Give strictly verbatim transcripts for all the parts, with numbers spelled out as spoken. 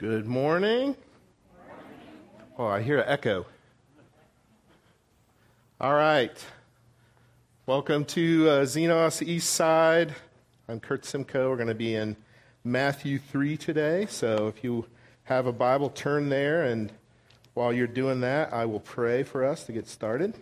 Good morning. Oh, I hear an echo. All right. Welcome to uh, Xenos East Side. I'm Kurt Simcoe. We're going to be in Matthew three today. So if you have a Bible, turn there. And while you're doing that, I will pray for us to get started.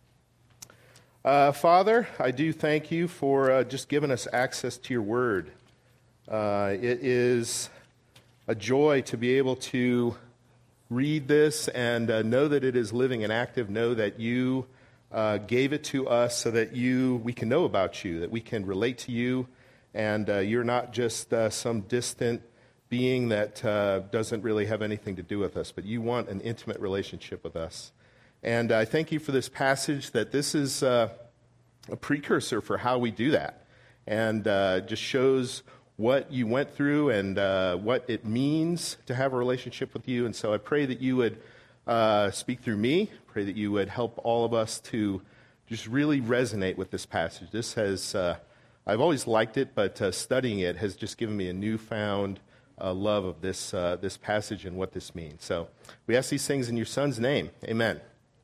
Uh, Father, I do thank you for uh, just giving us access to your word. Uh, it is a joy to be able to read this and uh, know that it is living and active, know that you uh, gave it to us so that you we can know about you, that we can relate to you, and uh, you're not just uh, some distant being that uh, doesn't really have anything to do with us, but you want an intimate relationship with us. And I thank you for this passage, that this is uh, a precursor for how we do that, and uh, just shows what you went through and uh, what it means to have a relationship with you. And so I pray that you would uh, speak through me, pray that you would help all of us to just really resonate with this passage. This has, uh, I've always liked it, but uh, studying it has just given me a newfound uh, love of this, uh, this passage and what this means. So we ask these things in your Son's name. Amen.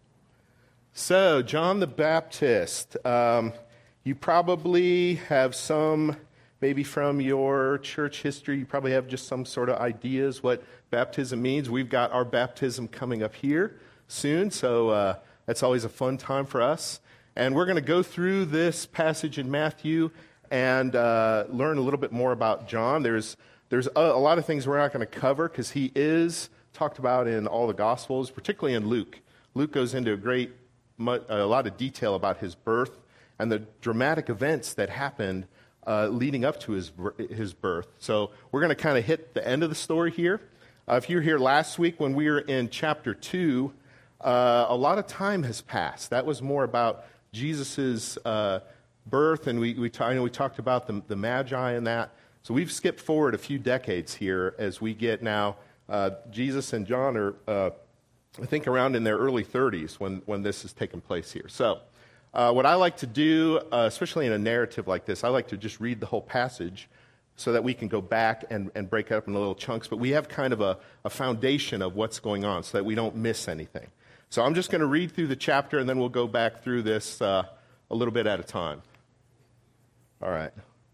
So, John the Baptist, um, you probably have some... Maybe from your church history, you probably have just some sort of ideas what baptism means. We've got our baptism coming up here soon, so uh, that's always a fun time for us. And we're going to go through this passage in Matthew and uh, learn a little bit more about John. There's there's a, a lot of things we're not going to cover because he is talked about in all the Gospels, particularly in Luke. Luke goes into a great, a lot of detail about his birth and the dramatic events that happened Uh, leading up to his his birth. So we're going to kind of hit the end of the story here. Uh, if you were here last week when we were in chapter two, uh, a lot of time has passed. That was more about Jesus' uh, birth, and we, we, t- I know we talked about the, the Magi and that. So we've skipped forward a few decades here as we get now. Uh, Jesus and John are, uh, I think, around in their early thirties when, when this has taken place here. So Uh, what I like to do, uh, especially in a narrative like this, I like to just read the whole passage so that we can go back and, and break it up into little chunks. But we have kind of a, a foundation of what's going on so that we don't miss anything. So I'm just going to read through the chapter, and then we'll go back through this uh, a little bit at a time. All right.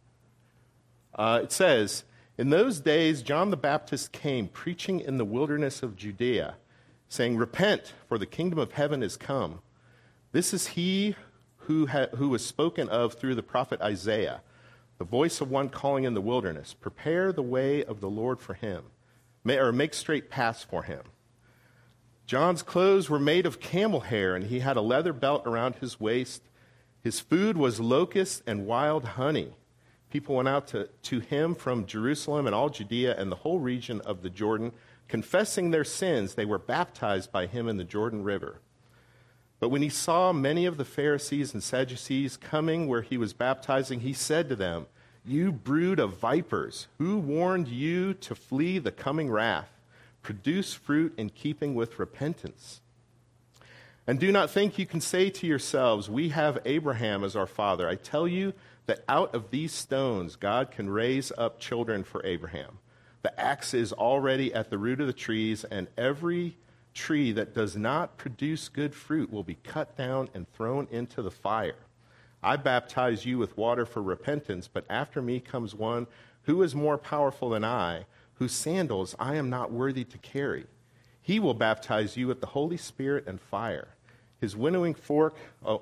Uh, it says, "In those days John the Baptist came, preaching in the wilderness of Judea, saying, 'Repent, for the kingdom of heaven is come.' This is he who, ha- who was spoken of through the prophet Isaiah, the voice of one calling in the wilderness, 'Prepare the way of the Lord for him, May, or make straight paths for him.' John's clothes were made of camel hair, and he had a leather belt around his waist. His food was locusts and wild honey. People went out to, to him from Jerusalem and all Judea and the whole region of the Jordan, confessing their sins. They were baptized by him in the Jordan River. But when he saw many of the Pharisees and Sadducees coming where he was baptizing, he said to them, 'You brood of vipers, who warned you to flee the coming wrath? Produce fruit in keeping with repentance. And do not think you can say to yourselves, we have Abraham as our father. I tell you that out of these stones God can raise up children for Abraham. The axe is already at the root of the trees, and every tree that does not produce good fruit will be cut down and thrown into the fire. I baptize you with water for repentance, but after me comes one who is more powerful than I, whose sandals I am not worthy to carry. He will baptize you with the Holy Spirit and fire. His winnowing fork, oh,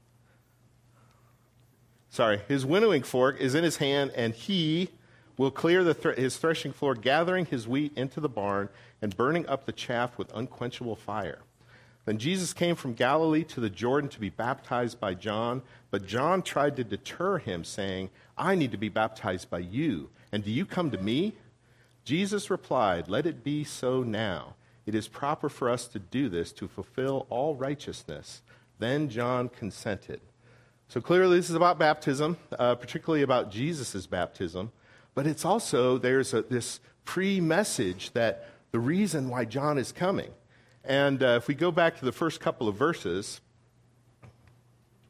sorry, his winnowing fork is in his hand, and he will clear the th- his threshing floor, gathering his wheat into the barn and burning up the chaff with unquenchable fire. Then Jesus came from Galilee to the Jordan to be baptized by John, but John tried to deter him, saying, I need to be baptized by you, and do you come to me? Jesus replied, Let it be so now. It is proper for us to do this to fulfill all righteousness. Then John consented." So clearly this is about baptism, uh, particularly about Jesus' baptism. But it's also, there's a, this pre-message that the reason why John is coming. And uh, if we go back to the first couple of verses,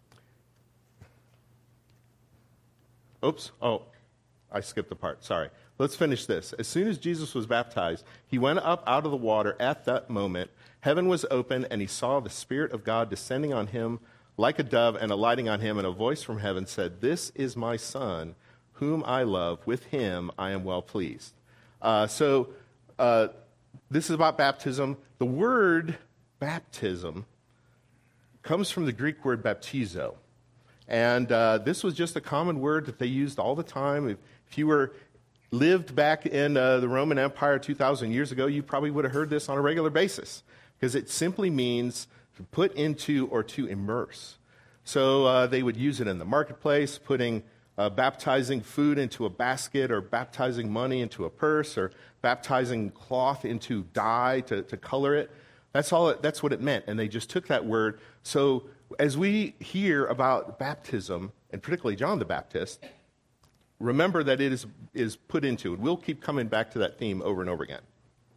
oops, oh, I skipped the part, sorry. Let's finish this. As soon as Jesus was baptized, he went up out of the water. At that moment, heaven was open, and he saw the Spirit of God descending on him like a dove and alighting on him, and a voice from heaven said, "This is my Son, whom I love. With him I am well pleased." Uh, so uh, this is about baptism. The word baptism comes from the Greek word baptizo. And uh, this was just a common word that they used all the time. If, if you were lived back in uh, the Roman Empire two thousand years ago, you probably would have heard this on a regular basis, because it simply means to put into or to immerse. So uh, they would use it in the marketplace, putting uh, baptizing food into a basket, or baptizing money into a purse, or baptizing cloth into dye to, to color it. That's all. It, that's what it meant, and they just took that word. So as we hear about baptism, and particularly John the Baptist, remember that it is, is put into it. We'll keep coming back to that theme over and over again.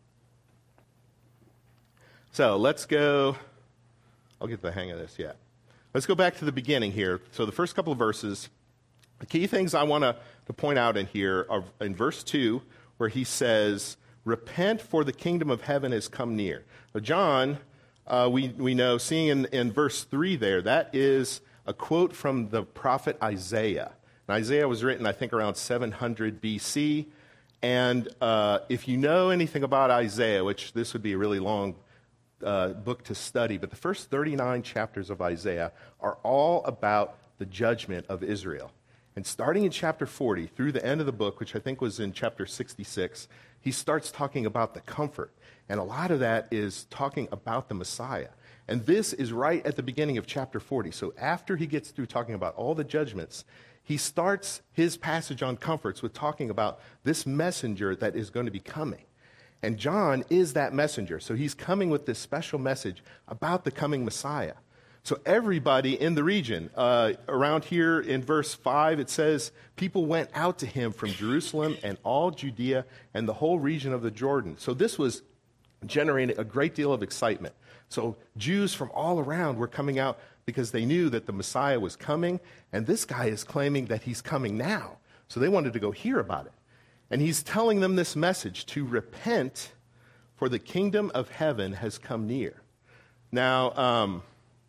So let's go. I'll get the hang of this yet. Let's go back to the beginning here. So the first couple of verses, the key things I want to, to point out in here are in verse two, where he says, "Repent, for the kingdom of heaven has come near." Now, John, uh, we, we know, seeing in, in verse three there, that is a quote from the prophet Isaiah. Isaiah was written, I think, around seven hundred B C, and uh, if you know anything about Isaiah, which this would be a really long uh, book to study, but the first thirty-nine chapters of Isaiah are all about the judgment of Israel. And starting in chapter forty, through the end of the book, which I think was in chapter sixty-six, he starts talking about the comfort, and a lot of that is talking about the Messiah. And this is right at the beginning of chapter forty, so after he gets through talking about all the judgments, he starts his passage on comforts with talking about this messenger that is going to be coming. And John is that messenger. So he's coming with this special message about the coming Messiah. So everybody in the region, uh, around here in verse five, it says, people went out to him from Jerusalem and all Judea and the whole region of the Jordan. So this was generating a great deal of excitement. So Jews from all around were coming out because they knew that the Messiah was coming, and this guy is claiming that he's coming now. So they wanted to go hear about it. And he's telling them this message, to repent, for the kingdom of heaven has come near. Now, um,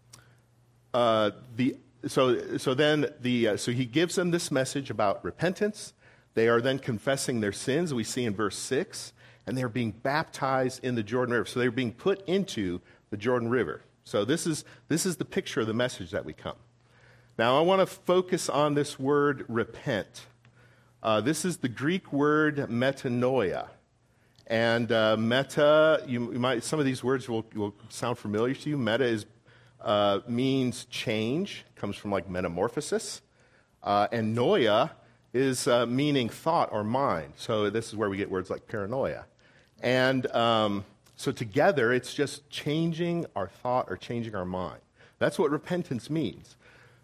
uh, the so so then the uh, so he gives them this message about repentance. They are then confessing their sins, we see in verse six, and they're being baptized in the Jordan River. So they're being put into the Jordan River. So this is this is the picture of the message that we come. Now, I want to focus on this word repent. Uh, this is the Greek word metanoia. And uh, meta, you, you might, some of these words will, will sound familiar to you. Meta is, uh, means change, comes from like metamorphosis. Uh, and noia is uh, meaning thought or mind. So this is where we get words like paranoia. And um, so together, it's just changing our thought or changing our mind. That's what repentance means.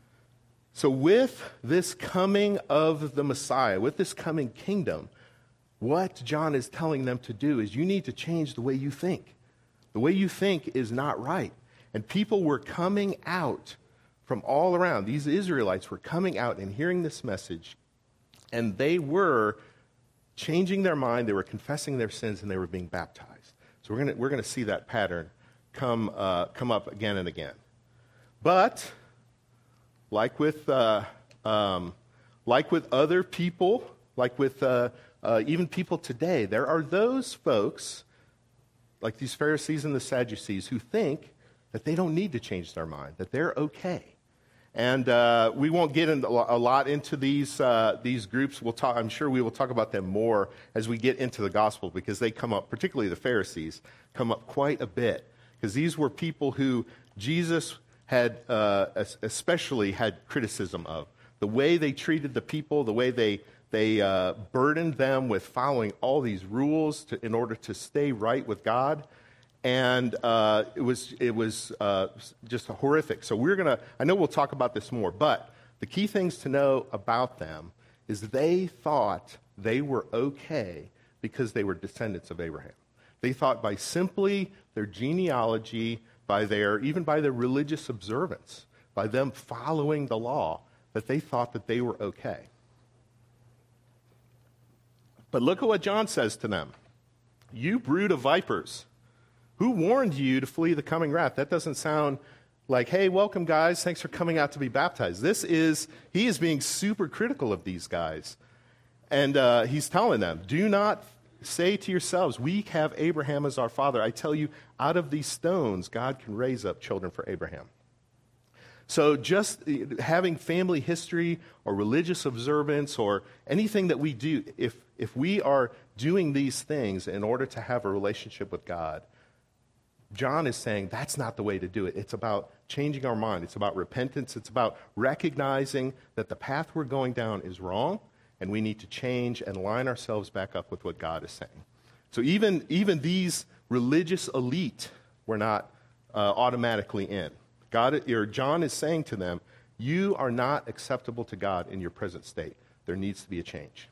So with this coming of the Messiah, with this coming kingdom, what John is telling them to do is you need to change the way you think. The way you think is not right. And people were coming out from all around. These Israelites were coming out and hearing this message, and they were changing their mind, they were confessing their sins, and they were being baptized. So we're going we're going to see that pattern come uh, come up again and again. But like with uh, um, like with other people, like with uh, uh, even people today, there are those folks, like these Pharisees and the Sadducees, who think that they don't need to change their mind, that they're okay. And uh, we won't get in a lot into these uh, these groups. We'll talk. I'm sure we will talk about them more as we get into the gospel, because they come up, particularly the Pharisees, come up quite a bit. Because these were people who Jesus had uh, especially had criticism of. The way they treated the people, the way they they uh, burdened them with following all these rules to, in order to stay right with God. And uh, it was it was uh, just horrific. So we're gonna. I know we'll talk about this more, but the key things to know about them is they thought they were okay because they were descendants of Abraham. They thought by simply their genealogy, by their even by their religious observance, by them following the law, that they thought that they were okay. But look at what John says to them. You brood of vipers, who warned you to flee the coming wrath? That doesn't sound like, hey, welcome, guys. Thanks for coming out to be baptized. This is, he is being super critical of these guys. And uh, he's telling them, do not say to yourselves, we have Abraham as our father. I tell you, out of these stones, God can raise up children for Abraham. So just having family history or religious observance or anything that we do, if, if we are doing these things in order to have a relationship with God, John is saying that's not the way to do it. It's about changing our mind. It's about repentance. It's about recognizing that the path we're going down is wrong, and we need to change and line ourselves back up with what God is saying. So even, even these religious elite were not uh, automatically in. God, or John is saying to them, you are not acceptable to God in your present state. There needs to be a change.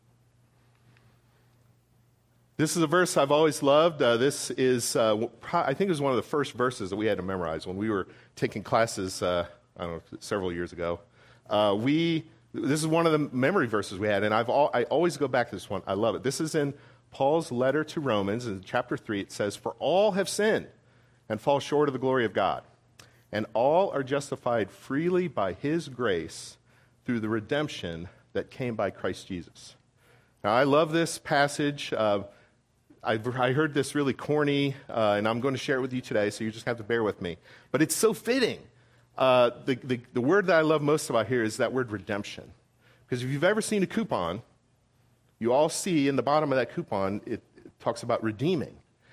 This is a verse I've always loved. Uh, this is, uh, I think it was one of the first verses that we had to memorize when we were taking classes, uh, I don't know, several years ago. Uh, we, this is one of the memory verses we had, and I've all, I always go back to this one. I love it. This is in Paul's letter to Romans, in chapter three. It says, for all have sinned and fall short of the glory of God, and all are justified freely by his grace through the redemption that came by Christ Jesus. Now, I love this passage. Uh, I've, I heard this really corny, uh, and I'm going to share it with you today, so you just have to bear with me. But it's so fitting. Uh, the, the, the word that I love most about here is that word redemption. Because if you've ever seen a coupon, you all see in the bottom of that coupon, it, it talks about redeeming.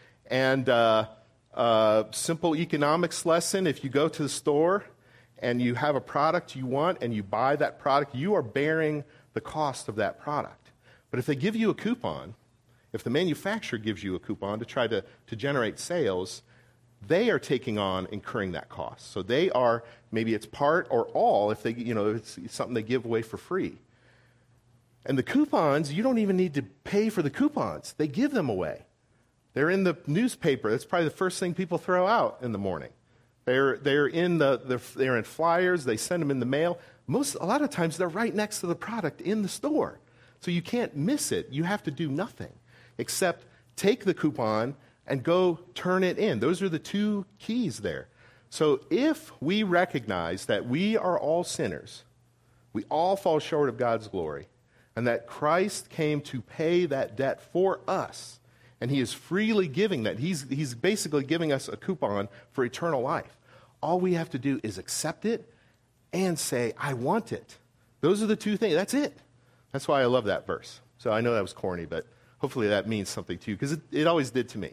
And uh, uh, simple economics lesson, if you go to the store and you have a product you want and you buy that product, you are bearing the cost of that product. But if they give you a coupon, if the manufacturer gives you a coupon to try to, to generate sales, they are taking on incurring that cost. So they are, maybe it's part or all, if they, you know, it's something they give away for free. And the coupons, you don't even need to pay for the coupons. They give them away. They're in the newspaper. That's probably the first thing people throw out in the morning. They're, they're, in the, the, they're in flyers. They send them in the mail. Most, a lot of times they're right next to the product in the store. So you can't miss it. You have to do nothing except take the coupon and go turn it in. Those are the two keys there. So if we recognize that we are all sinners, we all fall short of God's glory, and that Christ came to pay that debt for us, and he is freely giving that. He's, he's basically giving us a coupon for eternal life. All we have to do is accept it and say, I want it. Those are the two things. That's it. That's why I love that verse. So I know that was corny, but hopefully that means something to you, because it, it always did to me.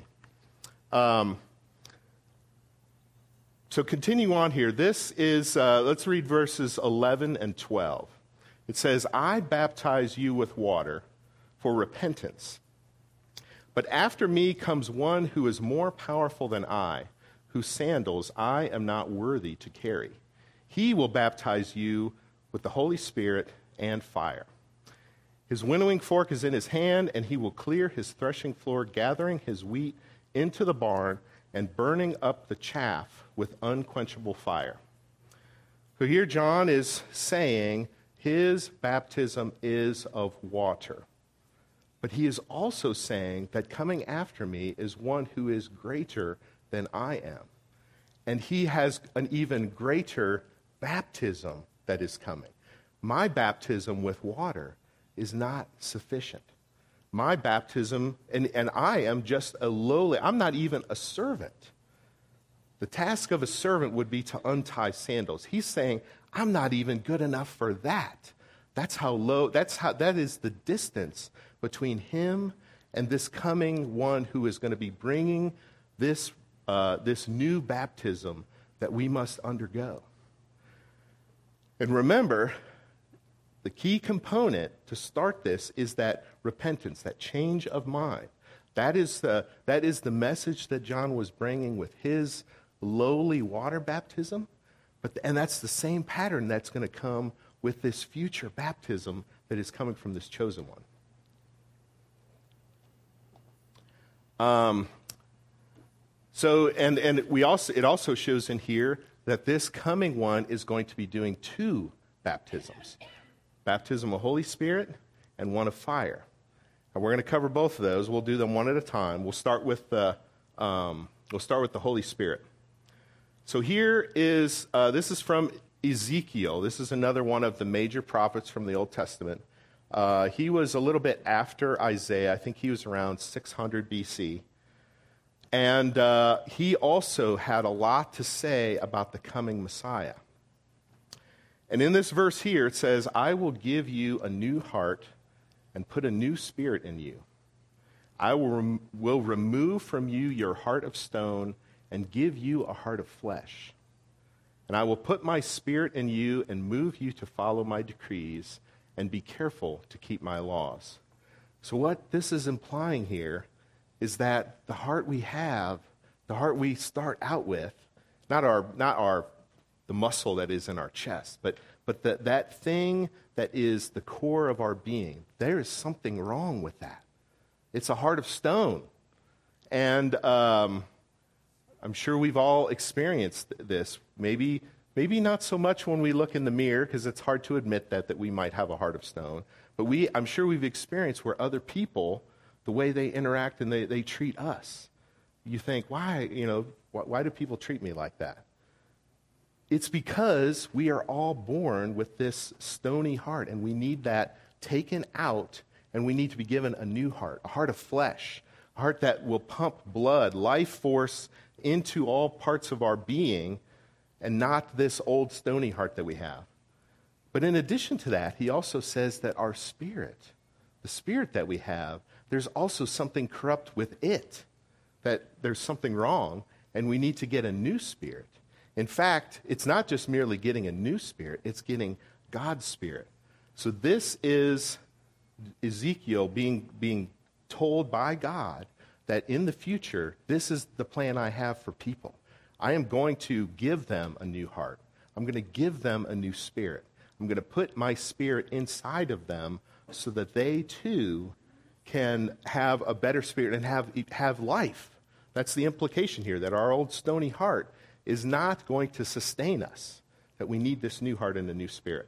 Um, so continue on here. This is, uh, let's read verses eleven and twelve. It says, I baptize you with water for repentance. But after me comes one who is more powerful than I, whose sandals I am not worthy to carry. He will baptize you with the Holy Spirit and fire. His winnowing fork is in his hand, and he will clear his threshing floor, gathering his wheat into the barn and burning up the chaff with unquenchable fire. So here John is saying his baptism is of water. But he is also saying that coming after me is one who is greater than I am. And he has an even greater baptism that is coming. My baptism with water is not sufficient. My baptism, and, and I am just a lowly, I'm not even a servant. The task of a servant would be to untie sandals. He's saying, I'm not even good enough for that. That's how low, that's how, that is the distance between him and this coming one who is going to be bringing this, uh, this new baptism that we must undergo. And remember, the key component to start this is that repentance, that change of mind. That is the, that is the message that John was bringing with his lowly water baptism. But, and that's the same pattern that's going to come with this future baptism that is coming from this chosen one. Um, so, and, and we also, it also shows in here that this coming one is going to be doing two baptisms. Baptism of Holy Spirit and one of fire. And we're going to cover both of those. We'll do them one at a time. We'll start with the, um, we'll start with the Holy Spirit. So here is, uh, this is from Ezekiel. This is another one of the major prophets from the Old Testament. Uh, he was a little bit after Isaiah. I think he was around six hundred B C. And uh, he also had a lot to say about the coming Messiah. And in this verse here, it says, I will give you a new heart and put a new spirit in you. I will, rem- will remove from you your heart of stone and give you a heart of flesh. And I will put my spirit in you and move you to follow my decrees and be careful to keep my laws. So what this is implying here is that the heart we have, the heart we start out with, not our, not our, the muscle that is in our chest, but, but the, that thing that is the core of our being, there is something wrong with that. It's a heart of stone. And um, I'm sure we've all experienced this. Maybe Maybe not so much when we look in the mirror, because it's hard to admit that, that we might have a heart of stone. But we, I'm sure we've experienced where other people, the way they interact and they, they treat us, you think, why, you know, why, why do people treat me like that? It's because we are all born with this stony heart, and we need that taken out, and we need to be given a new heart, a heart of flesh, a heart that will pump blood, life force into all parts of our being, and not this old stony heart that we have. But in addition to that, he also says that our spirit, the spirit that we have, there's also something corrupt with it, that there's something wrong, and we need to get a new spirit. In fact, it's not just merely getting a new spirit, it's getting God's spirit. So this is Ezekiel being, being told by God that in the future, this is the plan I have for people. I am going to give them a new heart. I'm going to give them a new spirit. I'm going to put my spirit inside of them so that they too can have a better spirit and have, have life. That's the implication here, that our old stony heart is not going to sustain us, that we need this new heart and a new spirit.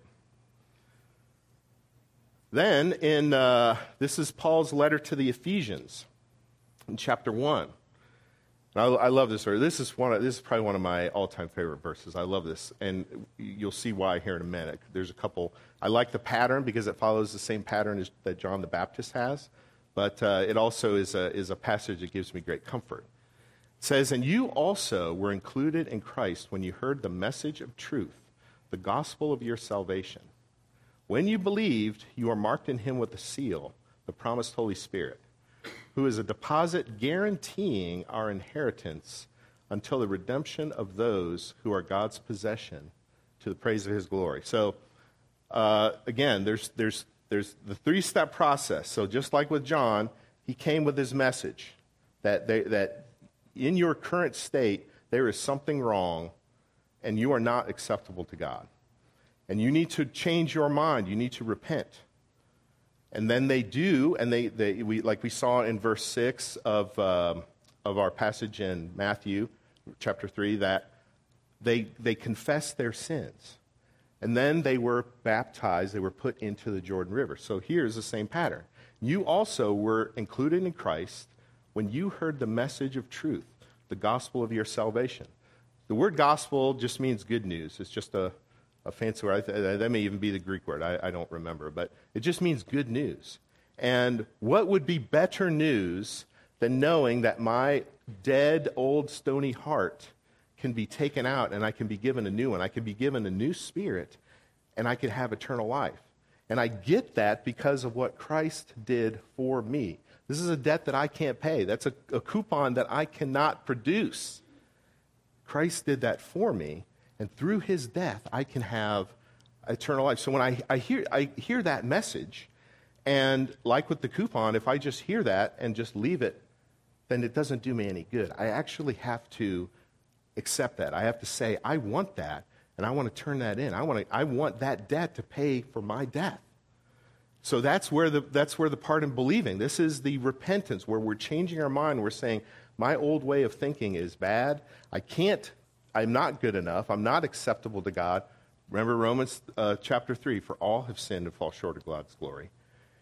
Then, in uh, this is Paul's letter to the Ephesians in chapter one. I, I love this verse. This is one. Of, this is probably one of my all-time favorite verses. I love this, and you'll see why here in a minute. There's a couple. I like the pattern because it follows the same pattern as that John the Baptist has, but uh, it also is a is a passage that gives me great comfort. It says, "And you also were included in Christ when you heard the message of truth, the gospel of your salvation. When you believed, you are marked in Him with a seal, the promised Holy Spirit, who is a deposit guaranteeing our inheritance until the redemption of those who are God's possession to the praise of His glory." So, uh, again, there's, there's, there's the three-step process. So just like with John, he came with his message that, they, that in your current state, there is something wrong, and you are not acceptable to God. And you need to change your mind. You need to repent. And then they do, and they, they we like we saw in verse six of um, of our passage in Matthew chapter three, that they they confessed their sins, and then they were baptized. They were put into the Jordan River. So here's the same pattern. You also were included in Christ when you heard the message of truth, the gospel of your salvation. The word gospel just means good news. It's just a A fancy word. That may even be the Greek word. I, I don't remember. But it just means good news. And what would be better news than knowing that my dead, old, stony heart can be taken out and I can be given a new one. I can be given a new spirit and I can have eternal life. And I get that because of what Christ did for me. This is a debt that I can't pay. That's a, a coupon that I cannot produce. Christ did that for me. And through his death, I can have eternal life. So when I, I hear I hear that message, and like with the coupon, if I just hear that and just leave it, then it doesn't do me any good. I actually have to accept that. I have to say, I want that, and I want to turn that in. I want to, I want that debt to pay for my death. So that's where the that's where the part in believing. This is the repentance, where we're changing our mind. We're saying, my old way of thinking is bad. I can't. I'm not good enough. I'm not acceptable to God. Remember Romans uh, chapter three, for all have sinned and fall short of God's glory.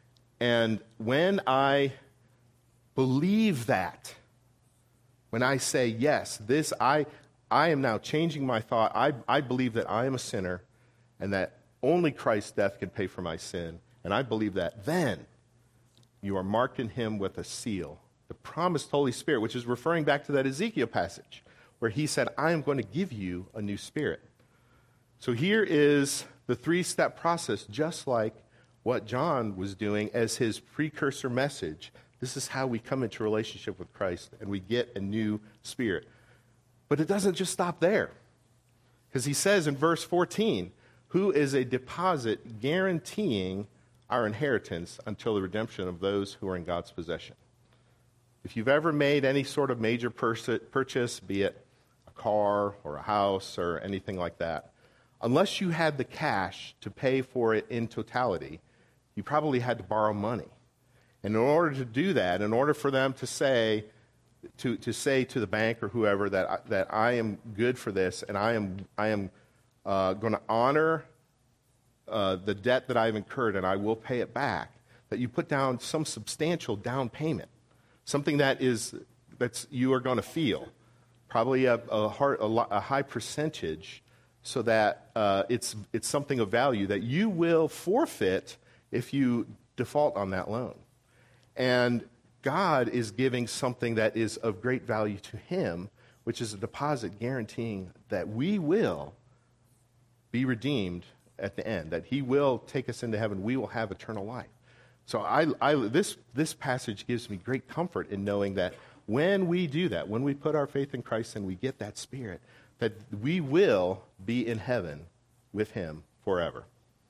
And when I believe that, when I say, yes, this, I, I am now changing my thought. I, I believe that I am a sinner and that only Christ's death can pay for my sin. And I believe that. Then you are marked in him with a seal, the promised Holy Spirit, which is referring back to that Ezekiel passage where he said, I am going to give you a new spirit. So here is the three-step process, just like what John was doing as his precursor message. This is how we come into relationship with Christ and we get a new spirit. But it doesn't just stop there. Because he says in verse fourteen, who is a deposit guaranteeing our inheritance until the redemption of those who are in God's possession. If you've ever made any sort of major purchase, be it a car or a house or anything like that, unless you had the cash to pay for it in totality, you probably had to borrow money. And in order to do that, in order for them to say to, to say to the bank or whoever that I, that I am good for this and I am I am uh, going to honor uh, the debt that I've incurred and I will pay it back, that you put down some substantial down payment, something that is that's you are going to feel, probably a a, hard, a, a high percentage, so that uh, it's it's something of value that you will forfeit if you default on that loan. And God is giving something that is of great value to him, which is a deposit guaranteeing that we will be redeemed at the end, that he will take us into heaven. We will have eternal life. So I, I, this, this passage gives me great comfort in knowing that when we do that, when we put our faith in Christ and we get that Spirit, that we will be in heaven with him forever.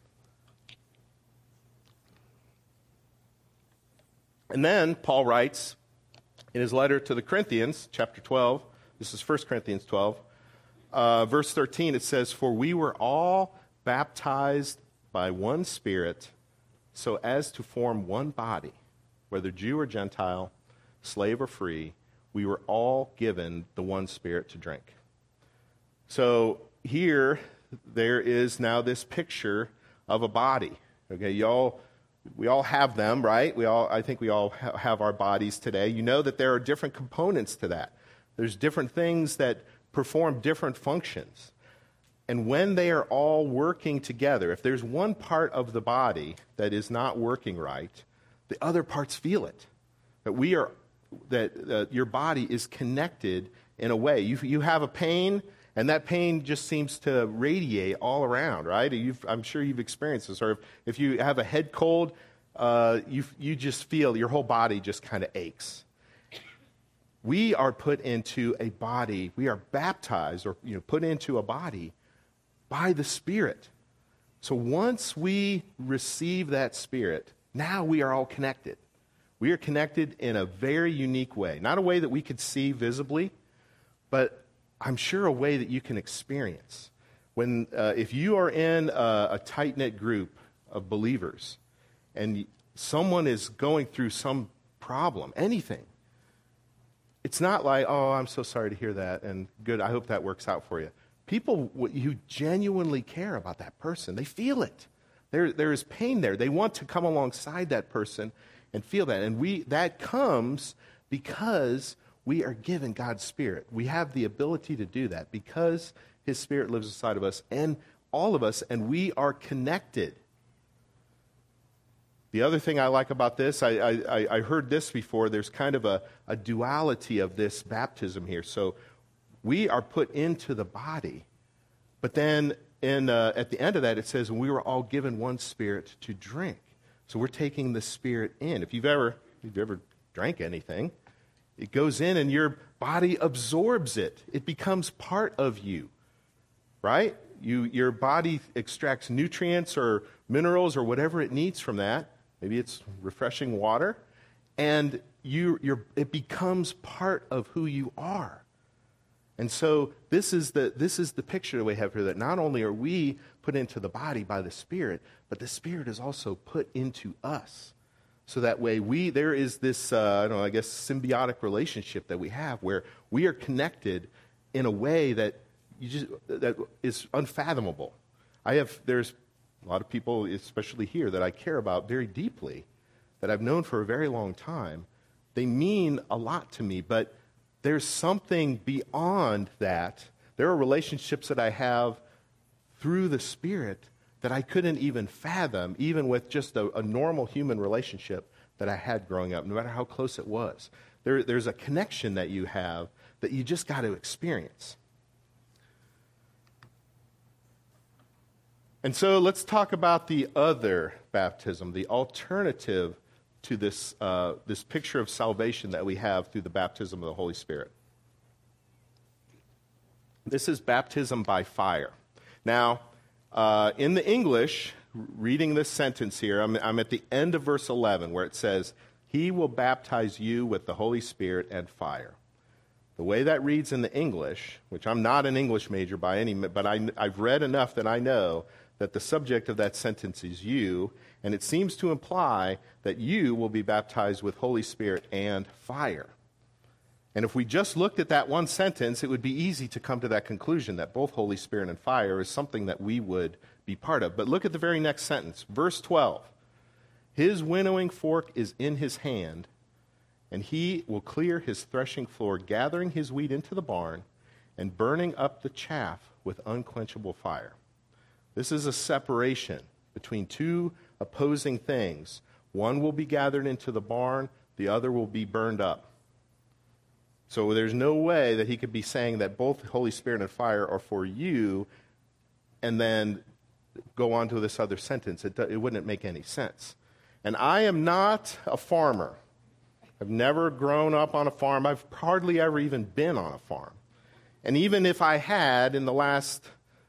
And then Paul writes in his letter to the Corinthians, chapter twelve, this is First Corinthians twelve, uh, verse thirteen, it says, for we were all baptized by one Spirit so as to form one body, whether Jew or Gentile, slave or free, we were all given the one Spirit to drink. So here there is now this picture of a body. Okay, y'all, we all have them, right? We all, I think we all ha- have our bodies today. You know that there are different components to that. There's different things that perform different functions. And when they are all working together, if there's one part of the body that is not working right, the other parts feel it. That we are, that uh, your body is connected in a way. You, you have a pain, and that pain just seems to radiate all around, right? You've, I'm sure you've experienced this. Or if, if you have a head cold, uh, you, you just feel your whole body just kind of aches. We are put into a body, we are baptized or you know, put into a body by the Spirit. So once we receive that Spirit, now we are all connected. We are connected in a very unique way. Not a way that we could see visibly, but I'm sure a way that you can experience. When, uh, if you are in a, a tight-knit group of believers and someone is going through some problem, anything, it's not like, oh, I'm so sorry to hear that, and good, I hope that works out for you. People who genuinely care about that person, they feel it. There, there is pain there. They want to come alongside that person and feel that. And we that comes because we are given God's Spirit. We have the ability to do that because his Spirit lives inside of us and all of us, and we are connected. The other thing I like about this, I, I, I heard this before, there's kind of a, a duality of this baptism here. So we are put into the body, but then in, uh, at the end of that it says, we were all given one Spirit to drink. So we're taking the Spirit in. If you've ever, if you've ever drank anything, it goes in and your body absorbs it. It becomes part of you, right? You, your body extracts nutrients or minerals or whatever it needs from that. Maybe it's refreshing water. And you, you're, it becomes part of who you are. And so this is the this is the picture that we have here, that not only are we put into the body by the Spirit, but the Spirit is also put into us. So that way we there is this uh, I don't know, I guess symbiotic relationship that we have where we are connected in a way that you just that is unfathomable. I have there's a lot of people, especially here, that I care about very deeply, that I've known for a very long time, they mean a lot to me, but there's something beyond that. There are relationships that I have through the Spirit that I couldn't even fathom, even with just a, a normal human relationship that I had growing up, no matter how close it was. There, there's a connection that you have that you just got to experience. And so let's talk about the other baptism, the alternative to this, uh, this picture of salvation that we have through the baptism of the Holy Spirit. This is baptism by fire. Now, uh, in the English, reading this sentence here, I'm, I'm at the end of verse eleven where it says, "He will baptize you with the Holy Spirit and fire." The way that reads in the English, which I'm not an English major by any, but I, I've read enough that I know that the subject of that sentence is you, and it seems to imply that you will be baptized with Holy Spirit and fire. And if we just looked at that one sentence, it would be easy to come to that conclusion that both Holy Spirit and fire is something that we would be part of. But look at the very next sentence, verse twelve. "His winnowing fork is in his hand, and he will clear his threshing floor, gathering his wheat into the barn and burning up the chaff with unquenchable fire." This is a separation between two opposing things. One will be gathered into the barn, the other will be burned up. So there's no way that he could be saying that both Holy Spirit and fire are for you and then go on to this other sentence. It, it wouldn't make any sense. And I am not a farmer. I've never grown up on a farm. I've hardly ever even been on a farm. And even if I had in the last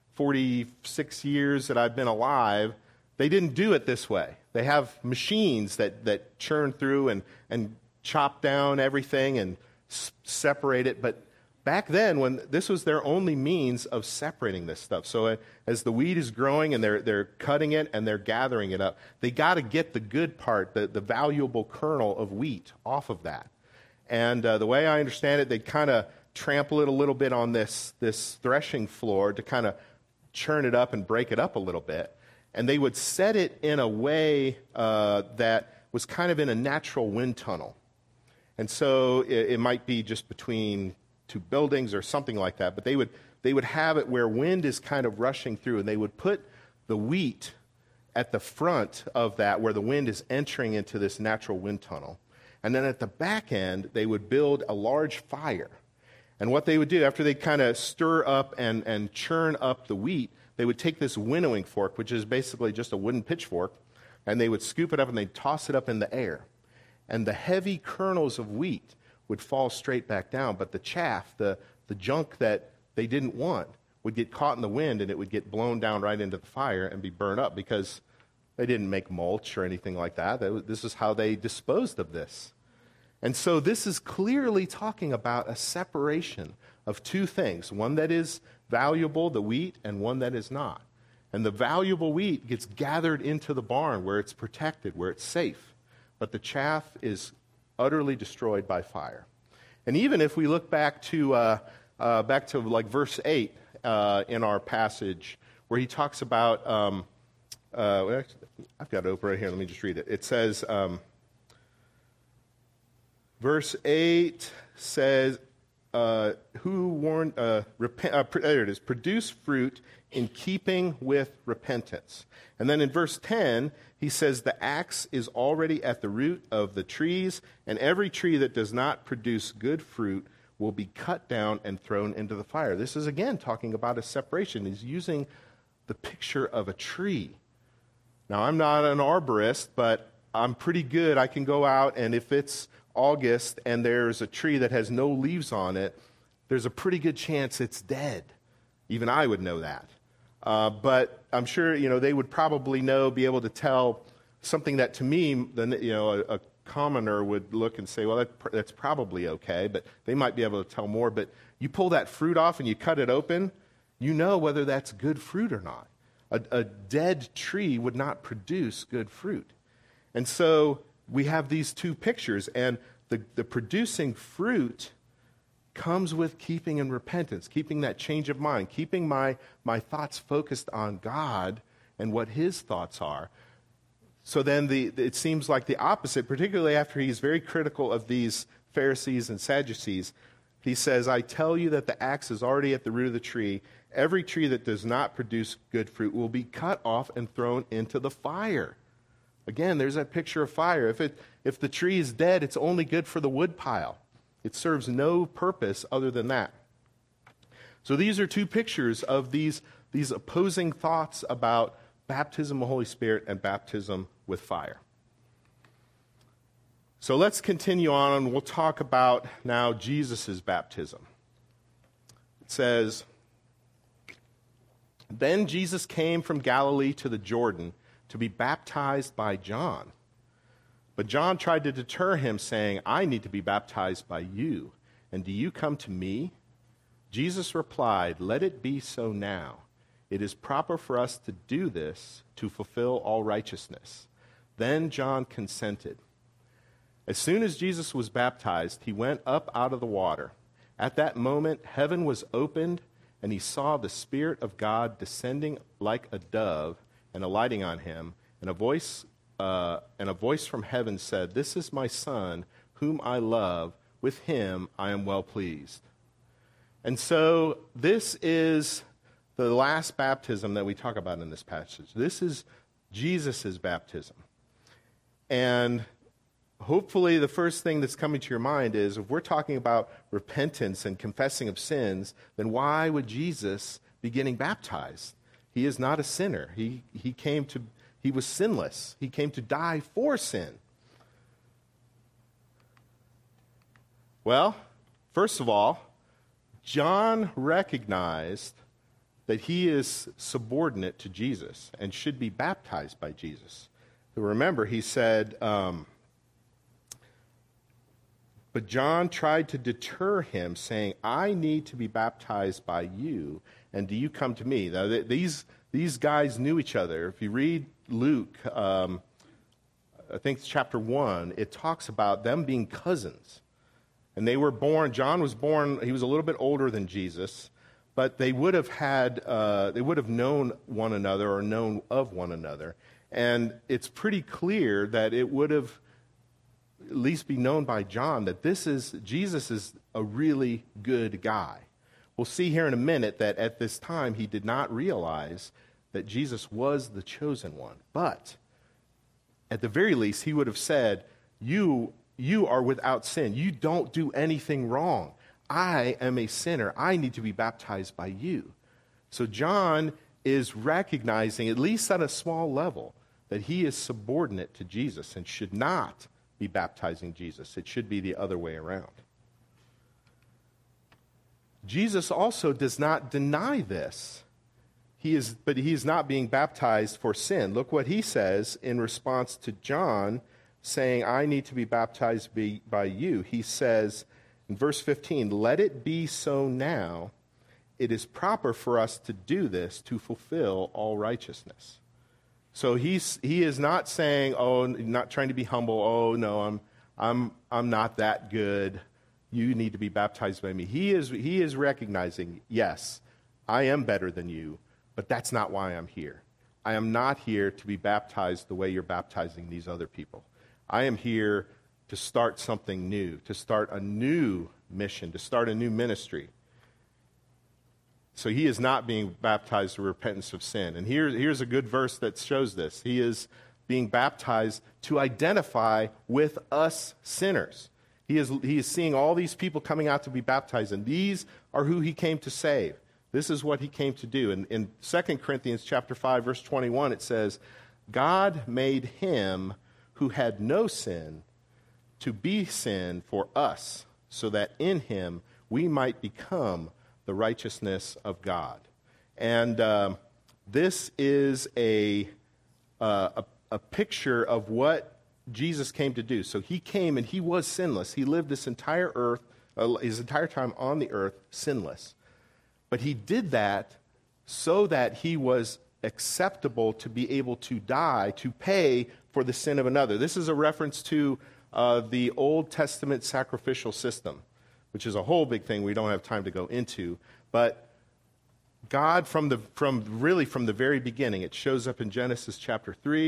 forty-six years that I've been alive, they didn't do it this way. They have machines that, that churn through and, and chop down everything and s- separate it. But back then, when this was their only means of separating this stuff. So uh, as the wheat is growing and they're, they're cutting it and they're gathering it up, they got to get the good part, the, the valuable kernel of wheat off of that. And uh, the way I understand it, they'd kind of trample it a little bit on this, this threshing floor to kind of churn it up and break it up a little bit. And they would set it in a way uh, that was kind of in a natural wind tunnel. And so it, it might be just between two buildings or something like that, but they would they would have it where wind is kind of rushing through, and they would put the wheat at the front of that where the wind is entering into this natural wind tunnel. And then at the back end, they would build a large fire. And what they would do, after they kind of stir up and, and churn up the wheat, they would take this winnowing fork, which is basically just a wooden pitchfork, and they would scoop it up and they'd toss it up in the air. And the heavy kernels of wheat would fall straight back down, but the chaff, the, the junk that they didn't want, would get caught in the wind and it would get blown down right into the fire and be burned up because they didn't make mulch or anything like that. This is how they disposed of this. And so this is clearly talking about a separation of two things, one that is valuable, the wheat, and one that is not. And the valuable wheat gets gathered into the barn where it's protected, where it's safe. But the chaff is utterly destroyed by fire. And even if we look back to uh, uh, back to like verse eight uh, in our passage, where he talks about, um, uh, I've got it open right here. Let me just read it. It says, um, verse eight says, uh, "Who warned? Uh, repent, uh, there it is. Produce fruit in keeping with repentance." And then in verse ten, he says, "The axe is already at the root of the trees, and every tree that does not produce good fruit will be cut down and thrown into the fire." This is again talking about a separation. He's using the picture of a tree. Now, I'm not an arborist, but I'm pretty good. I can go out, and if it's August and there's a tree that has no leaves on it, there's a pretty good chance it's dead. Even I would know that. Uh, but I'm sure, you know, they would probably know, be able to tell something that to me, the, you know, a, a commoner would look and say, well, that, that's probably okay, but they might be able to tell more. But you pull that fruit off and you cut it open, you know whether that's good fruit or not. A, a dead tree would not produce good fruit. And so we have these two pictures, and the, the producing fruit comes with keeping in repentance, keeping that change of mind, keeping my, my thoughts focused on God and what his thoughts are. So then the, it seems like the opposite, particularly after he's very critical of these Pharisees and Sadducees. He says, I tell you that the axe is already at the root of the tree. Every tree that does not produce good fruit will be cut off and thrown into the fire. Again, there's that picture of fire. If it if the tree is dead, it's only good for the wood pile. It serves no purpose other than that. So these are two pictures of these, these opposing thoughts about baptism with the Holy Spirit and baptism with fire. So let's continue on, and we'll talk about now Jesus' baptism. It says, Then Jesus came from Galilee to the Jordan to be baptized by John. But John tried to deter him, saying, I need to be baptized by you, and do you come to me? Jesus replied, Let it be so now. It is proper for us to do this to fulfill all righteousness. Then John consented. As soon as Jesus was baptized, he went up out of the water. At that moment, heaven was opened, and he saw the Spirit of God descending like a dove and alighting on him. And a voice, uh, and a voice from heaven said, This is my Son, whom I love. With him I am well pleased. And so this is the last baptism that we talk about in this passage. This is Jesus' baptism. And hopefully the first thing that's coming to your mind is, if we're talking about repentance and confessing of sins, then why would Jesus be getting baptized? He is not a sinner. He, he came to, he was sinless. He came to die for sin. Well, first of all, John recognized that he is subordinate to Jesus and should be baptized by Jesus. Remember, he said, um, but John tried to deter him, saying, I need to be baptized by you, and do you come to me? Now, th- these, these guys knew each other. If you read Luke, um, I think it's chapter one, it talks about them being cousins. And they were born, John was born, he was a little bit older than Jesus, but they would have had, uh, they would have known one another or known of one another. And it's pretty clear that it would have at least be known by John that this is, Jesus is a really good guy. We'll see here in a minute that at this time he did not realize that Jesus was the chosen one. But at the very least, he would have said, you, you are without sin. You don't do anything wrong. I am a sinner. I need to be baptized by you. So John is recognizing, at least at a small level, that he is subordinate to Jesus and should not be baptizing Jesus. It should be the other way around. Jesus also does not deny this. He is, but he is not being baptized for sin. Look what he says in response to John saying, I need to be baptized by, by you. He says in verse fifteen, let it be so now. It is proper for us to do this to fulfill all righteousness. So he's he is not saying, oh, not trying to be humble. Oh no, I'm I'm I'm not that good. You need to be baptized by me. He is he is recognizing, yes, I am better than you, but that's not why I'm here. I am not here to be baptized the way you're baptizing these other people. I am here to start something new, to start a new mission, to start a new ministry. So he is not being baptized to repentance of sin. And here, here's a good verse that shows this. He is being baptized to identify with us sinners. He is, he is seeing all these people coming out to be baptized, and these are who he came to save. This is what he came to do. And in Second Corinthians chapter five, verse twenty-one, it says, God made him who had no sin to be sin for us, so that in him we might become the righteousness of God. And um, this is a, uh, a a picture of what Jesus came to do. So he came and he was sinless. He lived this entire earth, uh, his entire time on the earth, sinless. But he did that so that he was acceptable to be able to die, to pay for the sin of another. This is a reference to uh, the Old Testament sacrificial system, which is a whole big thing we don't have time to go into. But God, from the from really from the very beginning, it shows up in Genesis chapter three,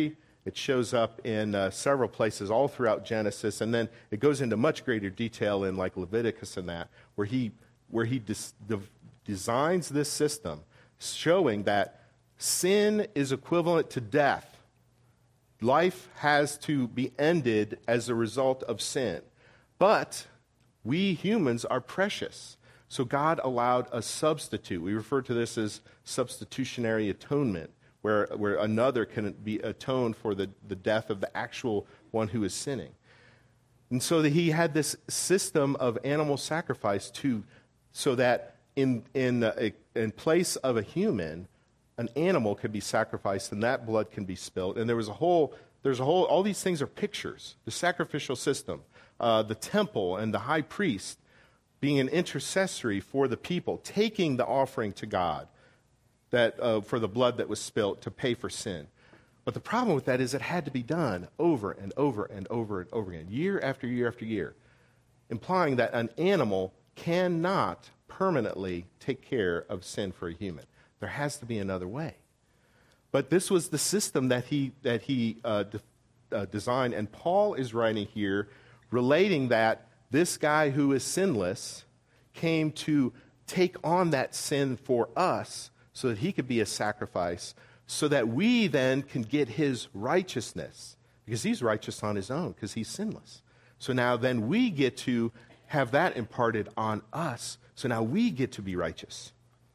It shows up in uh, several places all throughout Genesis, and then it goes into much greater detail in like Leviticus and that, where he where he des- de- designs this system, showing that sin is equivalent to death. Life has to be ended as a result of sin. But we humans are precious. So God allowed a substitute. We refer to this as substitutionary atonement, where, where another can be atoned for the, the death of the actual one who is sinning. And so that he had this system of animal sacrifice to, so that in, in, a, in place of a human, an animal could be sacrificed and that blood can be spilled. And there was a whole, there's a whole, all these things are pictures. The sacrificial system, uh, the temple and the high priest being an intercessory for the people, taking the offering to God that uh, for the blood that was spilt to pay for sin. But the problem with that is it had to be done over and over and over and over again, year after year after year, implying that an animal cannot permanently take care of sin for a human. There has to be another way. But this was the system that he that he uh, de- uh, designed, and Paul is writing here, relating that this guy who is sinless came to take on that sin for us so that he could be a sacrifice, so that we then can get his righteousness, because he's righteous on his own, because he's sinless. So now then we get to have that imparted on us, so now we get to be righteous.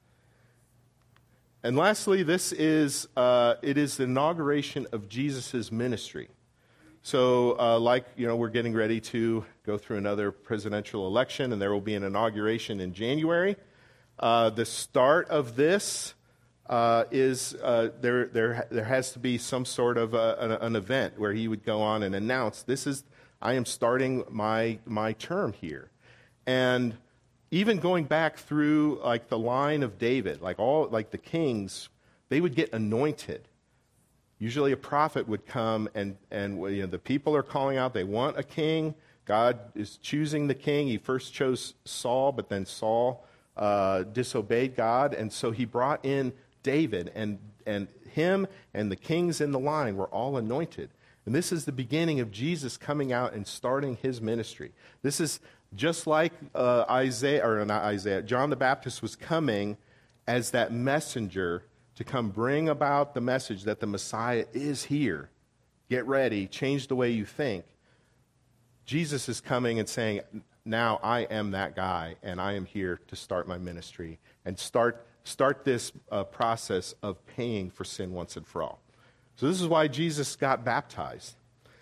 And lastly, this is uh, it is the inauguration of Jesus' ministry. So, uh, like, you know, we're getting ready to go through another presidential election, and there will be an inauguration in January. Uh, the start of this uh, is uh, there. There, there has to be some sort of a, an, an event where he would go on and announce, "This is I am starting my my term here," and even going back through like the line of David, like all like the kings, they would get anointed. Usually a prophet would come and, and you know, the people are calling out, they want a king. God is choosing the king. He first chose Saul, but then Saul uh, disobeyed God. And so he brought in David, and, and him and the kings in the line were all anointed. And this is the beginning of Jesus coming out and starting his ministry. This is just like uh, Isaiah, or not Isaiah, John the Baptist was coming as that messenger to come bring about the message that the Messiah is here. Get ready, change the way you think. Jesus is coming and saying, now I am that guy, and I am here to start my ministry and start, start this uh, process of paying for sin once and for all. So this is why Jesus got baptized.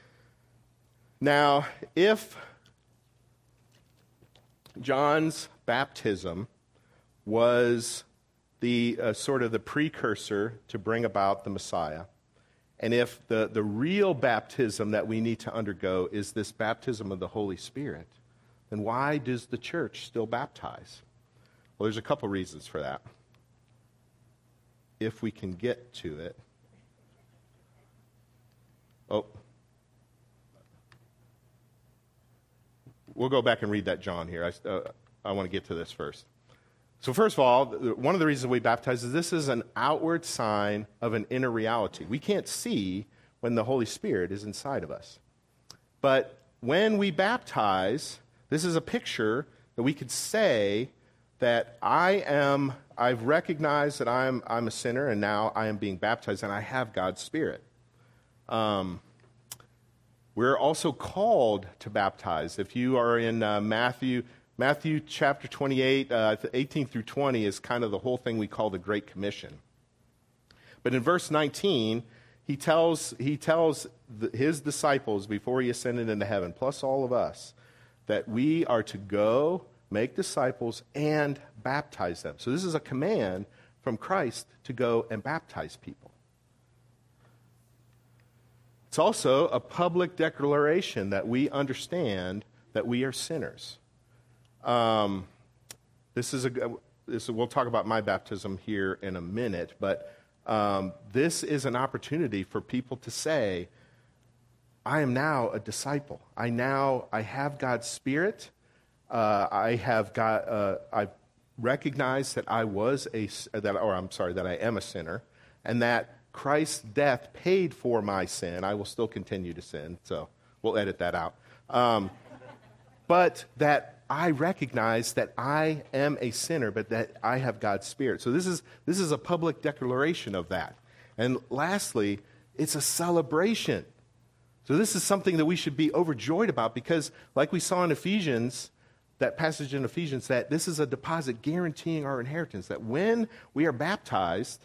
Now, if John's baptism was the uh, sort of the precursor to bring about the Messiah, and if the, the real baptism that we need to undergo is this baptism of the Holy Spirit, then why does the church still baptize? Well, there's a couple reasons for that, if we can get to it. Oh. We'll go back and read that John here. I, uh, I want to get to this first. So first of all, one of the reasons we baptize is this is an outward sign of an inner reality. We can't see when the Holy Spirit is inside of us. But when we baptize, this is a picture that we could say that I am, I've recognized that I'm, I'm a sinner, and now I am being baptized, and I have God's Spirit. Um, we're also called to baptize. If you are in uh, Matthew... Matthew chapter twenty-eight, uh, eighteen through twenty is kind of the whole thing we call the Great Commission. But in verse nineteen, he tells he tells the, his disciples before he ascended into heaven, plus all of us, that we are to go, make disciples, and baptize them. So this is a command from Christ to go and baptize people. It's also a public declaration that we understand that we are sinners. Um, this is a. This, we'll talk about my baptism here in a minute, but um, this is an opportunity for people to say, "I am now a disciple. I now I have God's Spirit. Uh, I have got. Uh, I recognize that I was a that, or I'm sorry, that I am a sinner, and that Christ's death paid for my sin. I will still continue to sin, so we'll edit that out. Um, but that I recognize that I am a sinner, but that I have God's Spirit. So this is this is a public declaration of that. And lastly, it's a celebration. So this is something that we should be overjoyed about because, like we saw in Ephesians, that passage in Ephesians, that this is a deposit guaranteeing our inheritance, that when we are baptized,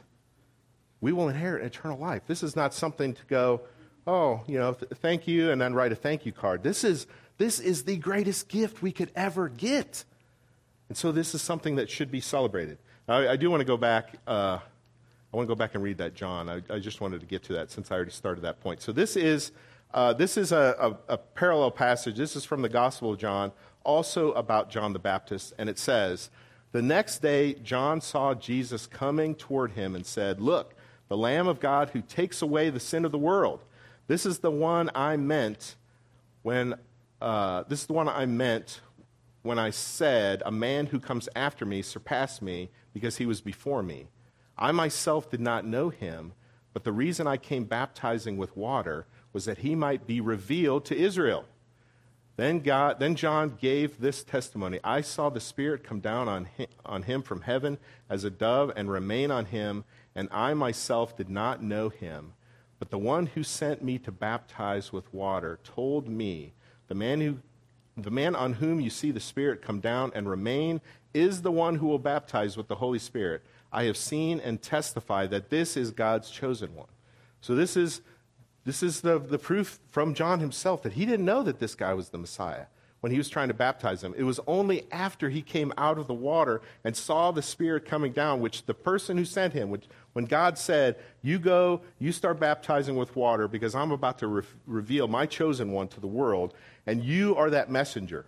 we will inherit eternal life. This is not something to go, oh, you know, th- thank you, and then write a thank you card. This is this is the greatest gift we could ever get. And so this is something that should be celebrated. I, I do want to go back. Uh, I want to go back and read that, John. I, I just wanted to get to that since I already started that point. So this is uh, this is a, a, a parallel passage. This is from the Gospel of John, also about John the Baptist, and it says, "The next day John saw Jesus coming toward him and said, 'Look, the Lamb of God who takes away the sin of the world. This is the one I meant when uh, this is the one I meant when I said, a man who comes after me surpassed me because he was before me. I myself did not know him, but the reason I came baptizing with water was that he might be revealed to Israel.' Then God, then John gave this testimony. I saw the Spirit come down on him, on him from heaven as a dove and remain on him, and I myself did not know him. But the one who sent me to baptize with water told me, the man who, the man on whom you see the Spirit come down and remain is the one who will baptize with the Holy Spirit. I have seen and testify that this is God's chosen one." So this is This is the, the proof from John himself that he didn't know that this guy was the Messiah when he was trying to baptize him. It was only after he came out of the water and saw the Spirit coming down, which the person who sent him, which, when God said, you go, you start baptizing with water because I'm about to re- reveal my chosen one to the world, and you are that messenger.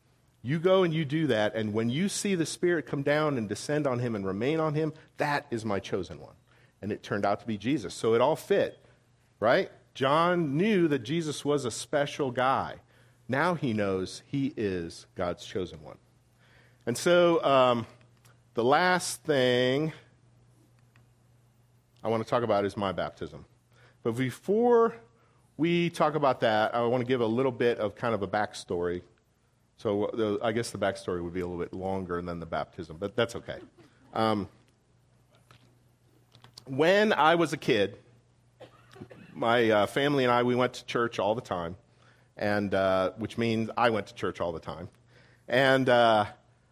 You go and you do that, and when you see the Spirit come down and descend on him and remain on him, that is my chosen one. And it turned out to be Jesus. So it all fit, right? John knew that Jesus was a special guy. Now he knows he is God's chosen one. And so um, the last thing I want to talk about is my baptism. But before we talk about that, I want to give a little bit of kind of a backstory. So the, I guess the backstory would be a little bit longer than the baptism, but that's okay. Um, when I was a kid, my uh, family and I, we went to church all the time, and uh, which means I went to church all the time. And uh,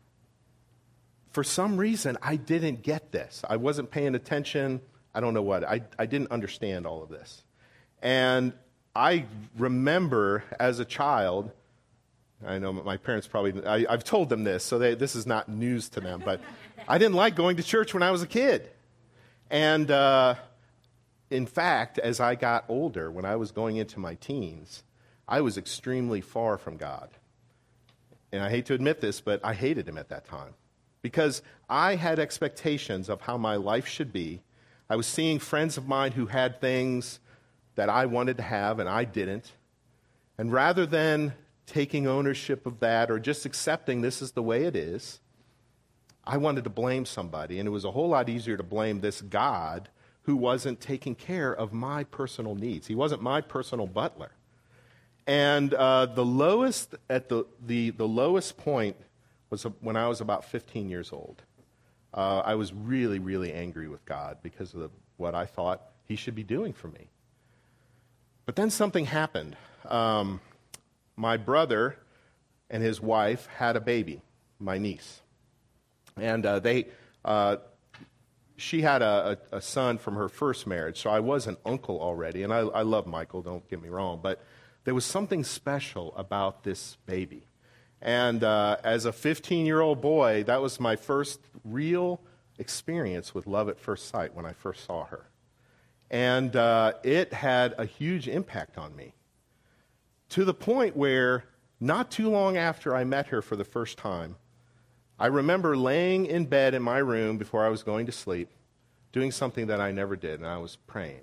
for some reason, I didn't get this. I wasn't paying attention. I don't know what. I, I didn't understand all of this. And I remember as a child, I know my parents probably, I, I've told them this, so they, this is not news to them, but I didn't like going to church when I was a kid. And uh, in fact, as I got older, when I was going into my teens, I was extremely far from God. And I hate to admit this, but I hated him at that time because I had expectations of how my life should be. I was seeing friends of mine who had things that I wanted to have and I didn't. And rather than taking ownership of that or just accepting this is the way it is, I wanted to blame somebody. And it was a whole lot easier to blame this God who wasn't taking care of my personal needs. He wasn't my personal butler. And uh, the lowest at the, the the lowest point was when I was about fifteen years old. Uh, I was really, really angry with God because of the, what I thought he should be doing for me. But then something happened. Um, my brother and his wife had a baby, my niece. And uh, they, uh, she had a, a, a son from her first marriage, so I was an uncle already. And I, I love Michael, don't get me wrong, but there was something special about this baby. And uh, as a fifteen-year-old boy, that was my first real experience with love at first sight when I first saw her. And uh, it had a huge impact on me, to the point where not too long after I met her for the first time, I remember laying in bed in my room before I was going to sleep, doing something that I never did, and I was praying.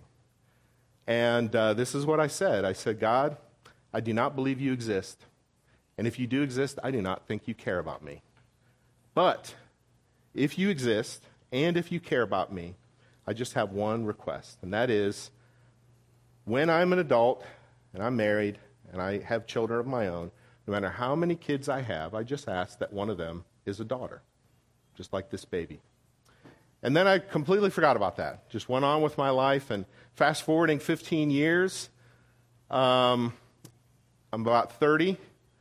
And uh, this is what I said. I said, God, I do not believe you exist. And if you do exist, I do not think you care about me. But if you exist, and if you care about me, I just have one request, and that is, when I'm an adult and I'm married and I have children of my own, no matter how many kids I have, I just ask that one of them is a daughter, just like this baby. And then I completely forgot about that. Just went on with my life, and fast forwarding fifteen years, um, I'm about thirty,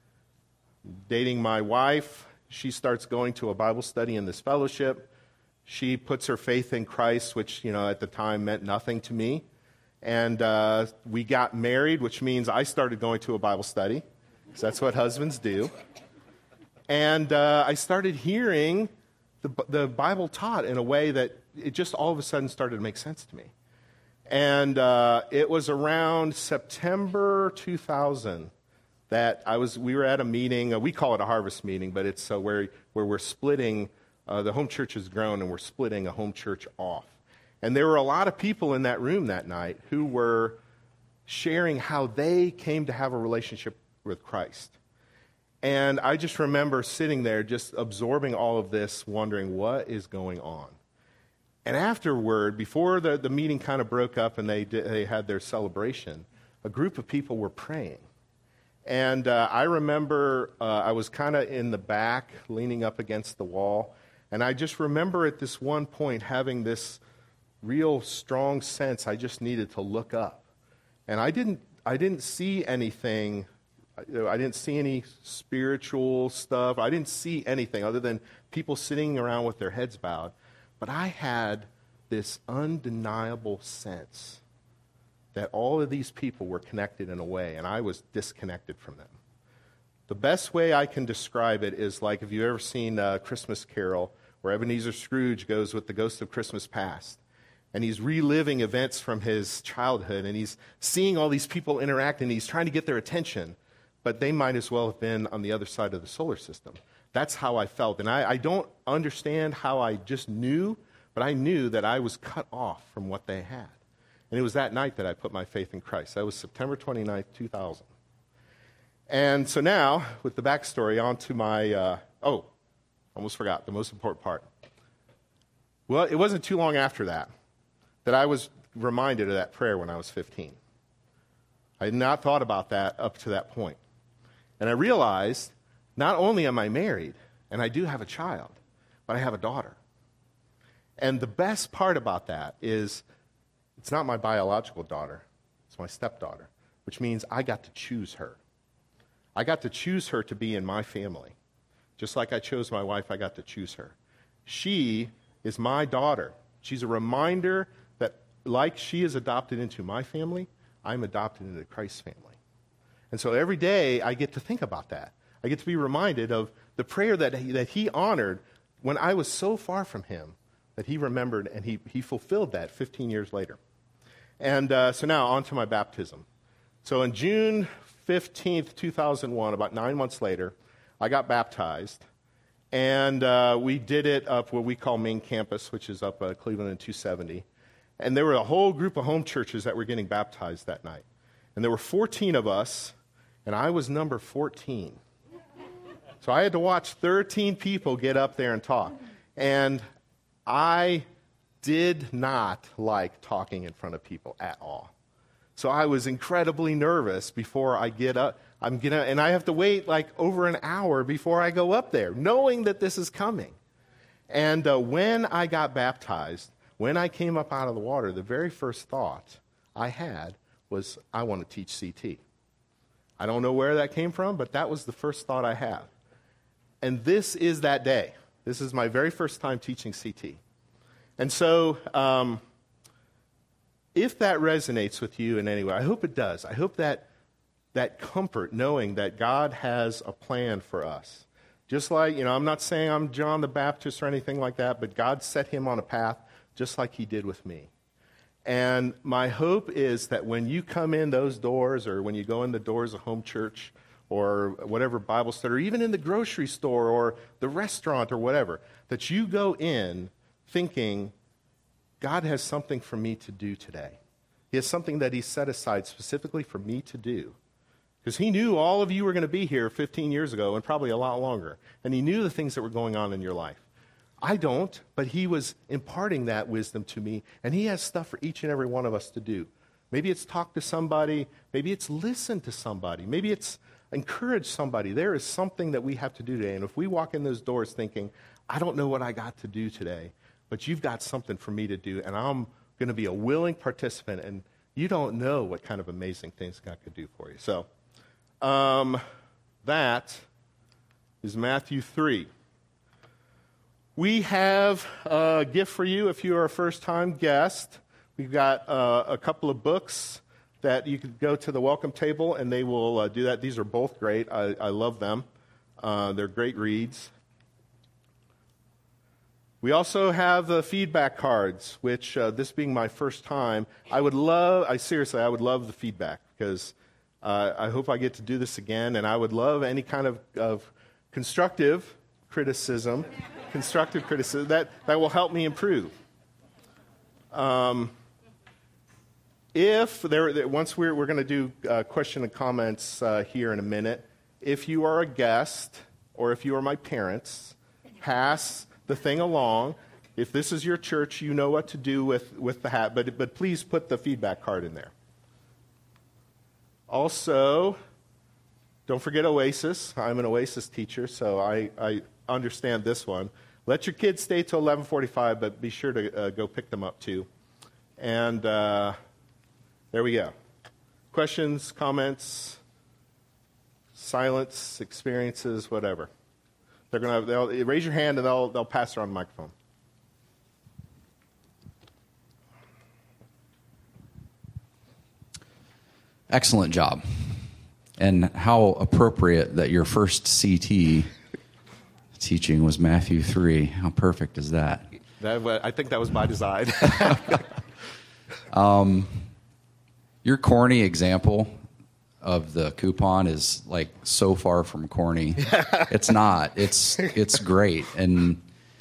dating my wife. She starts going to a Bible study in this fellowship. She puts her faith in Christ, which, you know, at the time meant nothing to me. And uh, we got married, which means I started going to a Bible study, because that's what husbands do. And uh, I started hearing the, the Bible taught in a way that it just all of a sudden started to make sense to me. And uh, it was around September two thousand that I was. We were at a meeting. Uh, we call it a harvest meeting, but it's uh, where where we're splitting. Uh, the home church has grown, and we're splitting a home church off. And there were a lot of people in that room that night who were sharing how they came to have a relationship with Christ. And I just remember sitting there just absorbing all of this, wondering what is going on. And afterward, before the, the meeting kind of broke up and they did, they had their celebration, a group of people were praying. And uh, I remember uh, I was kind of in the back, leaning up against the wall. And I just remember at this one point having this real strong sense I just needed to look up. And I didn't I didn't see anything. I didn't see any spiritual stuff. I didn't see anything other than people sitting around with their heads bowed. But I had this undeniable sense that all of these people were connected in a way, and I was disconnected from them. The best way I can describe it is like if you've ever seen a Christmas Carol, where Ebenezer Scrooge goes with the ghost of Christmas past, and he's reliving events from his childhood, and he's seeing all these people interact, and he's trying to get their attention, but they might as well have been on the other side of the solar system. That's how I felt, and I, I don't understand how I just knew, but I knew that I was cut off from what they had. And it was that night that I put my faith in Christ. That was September twenty-ninth, two thousand. And so now, with the backstory, on to my, uh, oh, almost forgot, the most important part. Well, it wasn't too long after that that I was reminded of that prayer when I was fifteen. I had not thought about that up to that point. And I realized, not only am I married, and I do have a child, but I have a daughter. And the best part about that is, it's not my biological daughter, it's my stepdaughter, which means I got to choose her. I got to choose her to be in my family. Just like I chose my wife, I got to choose her. She is my daughter. She's a reminder that, like she is adopted into my family, I'm adopted into Christ's family. And so every day I get to think about that. I get to be reminded of the prayer that he, that he honored when I was so far from him, that he remembered and he, he fulfilled that fifteen years later. And uh, so now on to my baptism. So on June fifteenth, two thousand one, about nine months later, I got baptized. And uh, we did it up what we call main campus, which is up uh, Cleveland and two seventy. And there were a whole group of home churches that were getting baptized that night. And there were fourteen of us, and I was number fourteen. So I had to watch thirteen people get up there and talk. And I did not like talking in front of people at all. So I was incredibly nervous before I get up. I'm gonna, and I have to wait like over an hour before I go up there, knowing that this is coming. And uh, when I got baptized, when I came up out of the water, the very first thought I had was, I want to teach C T. I don't know where that came from, but that was the first thought I had. And this is that day. This is my very first time teaching C T. And so, um, if that resonates with you in any way, I hope it does. I hope that that comfort, knowing that God has a plan for us. Just like, you know, I'm not saying I'm John the Baptist or anything like that, but God set him on a path just like he did with me. And my hope is that when you come in those doors, or when you go in the doors of home church or whatever Bible study, or even in the grocery store or the restaurant or whatever, that you go in thinking, God has something for me to do today. He has something that he set aside specifically for me to do. Because he knew all of you were going to be here fifteen years ago and probably a lot longer. And he knew the things that were going on in your life. I don't, but he was imparting that wisdom to me, and he has stuff for each and every one of us to do. Maybe it's talk to somebody. Maybe it's listen to somebody. Maybe it's encourage somebody. There is something that we have to do today, and if we walk in those doors thinking, I don't know what I got to do today, but you've got something for me to do, and I'm going to be a willing participant, and you don't know what kind of amazing things God could do for you. So um, that is Matthew three. We have a gift for you if you are a first-time guest. We've got uh, a couple of books that you could go to the welcome table, and they will uh, do that. These are both great. I, I love them. Uh, they're great reads. We also have the feedback cards, which uh, this being my first time, I would love, I seriously, I would love the feedback because uh, I hope I get to do this again, and I would love any kind of, of constructive criticism, constructive criticism, that, that will help me improve. Um, if there, once we're, we're going to do uh, question and comments uh, here in a minute, if you are a guest or if you are my parents, pass the thing along. If this is your church, you know what to do with, with the hat, but, but please put the feedback card in there. Also, don't forget Oasis. I'm an Oasis teacher, so I, I understand this one. Let your kids stay till eleven forty-five, but be sure to uh, go pick them up too. And uh, there we go. Questions, comments, silence, experiences, whatever. They're gonna they'll raise your hand and they'll they'll pass around the microphone. Excellent job. And how appropriate that your first C T teaching was Matthew three. How perfect is that? That I think that was by design. um, your corny example of the coupon is like so far from corny. It's not. It's it's great, and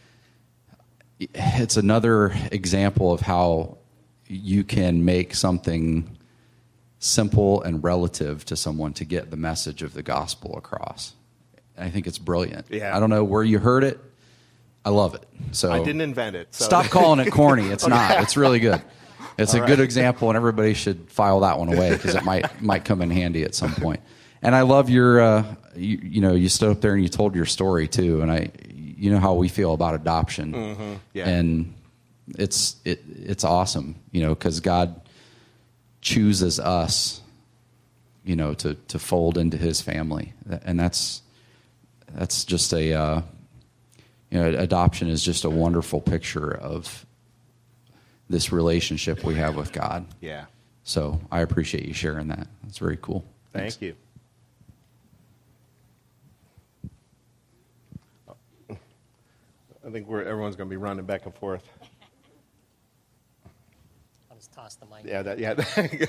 it's another example of how you can make something simple and relative to someone to get the message of the gospel across. I think it's brilliant. Yeah. I don't know where you heard it. I love it. So I didn't invent it. So. Stop calling it corny. It's okay. Not. It's really good. It's All a right. good example, and everybody should file that one away because it might might come in handy at some point. And I love your, uh, you, you know, you stood up there and you told your story too. And I, you know how we feel about adoption, mm-hmm. yeah. and it's it it's awesome, you know, because God chooses us, you know, to to fold into His family, and that's that's just a, uh, you know, adoption is just a wonderful picture of this relationship we have with God. Yeah. So I appreciate you sharing that. That's very cool. Thank Thanks. you. I think we're, everyone's going to be running back and forth. I'll just toss the mic. Yeah, that, yeah.